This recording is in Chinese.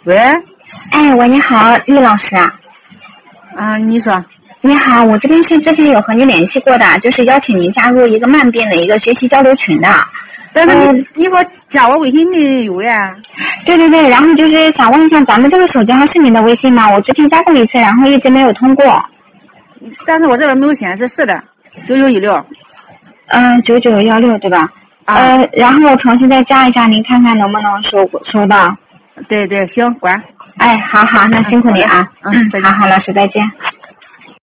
喂， 哎，喂，你好，厉老师啊。 你说。 你好，我这边是之前有和你联系过的，就是邀请您加入一个慢变的一个学习交流群的。 但是你说加我微信没有呀？ 对，然后就是想问一下，咱们这个手机号是您的微信吗？我之前加过一次，然后一直没有通过。 但是我这边没有显示，是的，9916。 9916对吧？然后我重新再加一下，您看看能不能收到。 对，行，关。 哎，好，那辛苦你啊。 再见。 好，老师再见。